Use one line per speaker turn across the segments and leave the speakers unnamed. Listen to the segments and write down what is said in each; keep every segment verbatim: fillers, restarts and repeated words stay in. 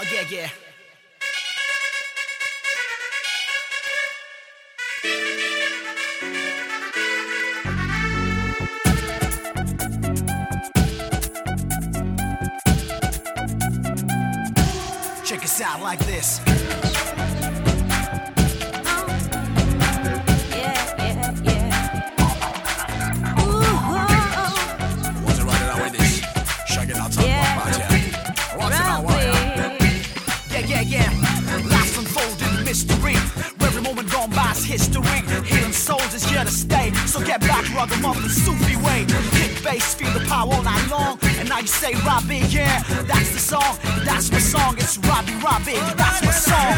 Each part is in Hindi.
yeah, yeah. Check us out like this. History, hidden souls is here to stay. So get back, ragamuffin, Sufi way. Kick bass, feel the power all night long. And now you say Robbie, yeah, that's the song. That's my song, it's Robbie, Robbie, that's my song.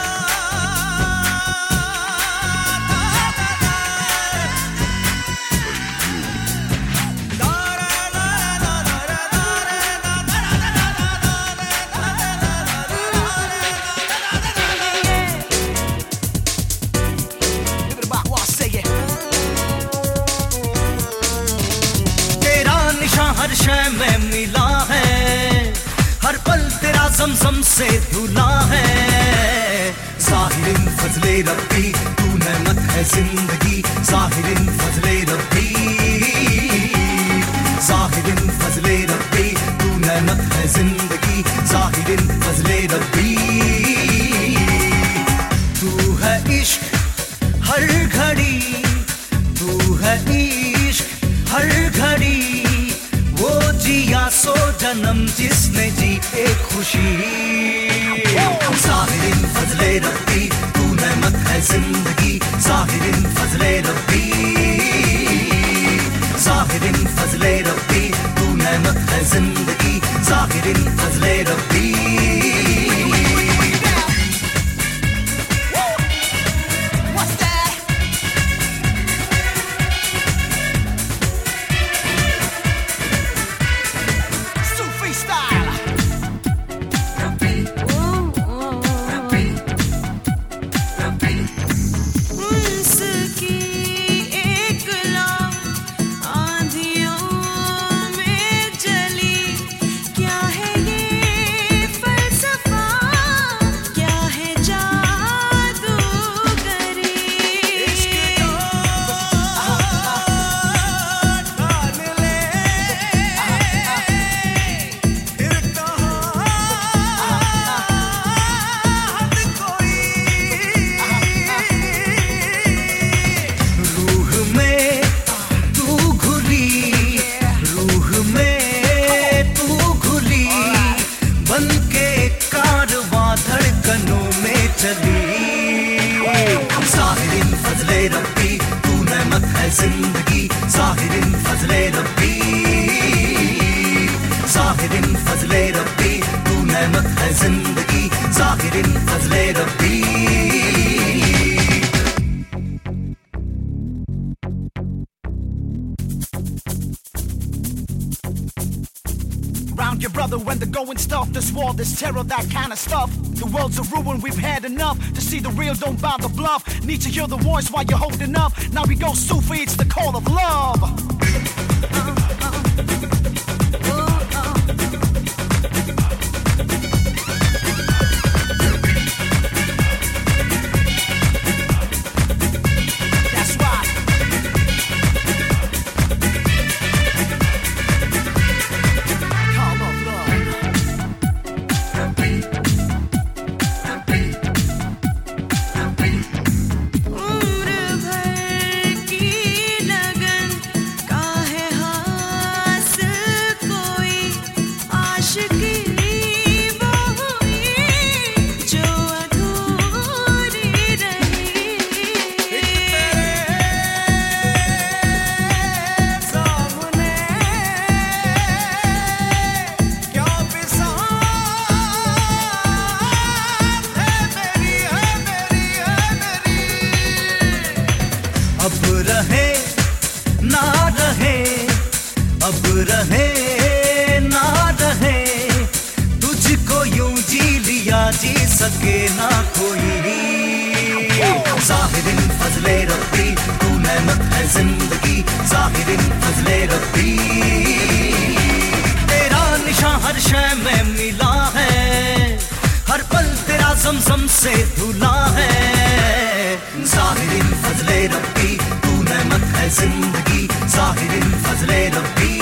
हर शय में मिला है, हर पल तेरा ज़मज़म से धुला है। ज़ाहिरिन फज़ले रब्बी तू नेमत है जिंदगी, ज़ाहिरिन फज़ले रब्बी, ज़ाहिरिन फज़ले रब्बी तू नेमत है जिंदगी, ज़ाहिरिन फज़ले रब्बी। तू है इश्क हर घड़ी, तू है इश्क हर घड़ी, वो जिया सो जन्म जिसने जी एक खुशी। ज़ाहिरिन फज़ले रब्बी तू नेमत है जिंदगी, ज़ाहिरिन फज़ले रब्बी, ज़ाहिरिन फज़ले रब्बी तू नेमत है जिंदगी, ज़ाहिरिन फज़ले रब्बी। ज़ाहिरिन फज़ले रब्बी तू नेमत है जिंदगी, ज़ाहिरिन फज़ले रब्बी, ज़ाहिरिन फज़ले रब्बी तू नेमत है जिंदगी, ज़ाहिरिन फज़ले रब्बी।
Round your brother when the going's tough. This war, this terror, that kind of stuff. The world's a ruin, we've had enough. To see the real, don't buy the bluff. Need to hear the voice while you're holding up. Now we go Sufi, it's the call of love.
अब रहे ना रहे, अब रहे ना रहे, तुझको यूं जी लिया जी सके ना कोई। ज़ाहिरिन फज़ले रब्बी तू नेमत है जिंदगी, ज़ाहिरिन फज़ले रब्बी। तेरा निशान हर शय में मिला है, से धुला है। ज़ाहिरिन फजले रब्बी, तू नेमत है जिंदगी, ज़ाहिरिन फजले रब्बी।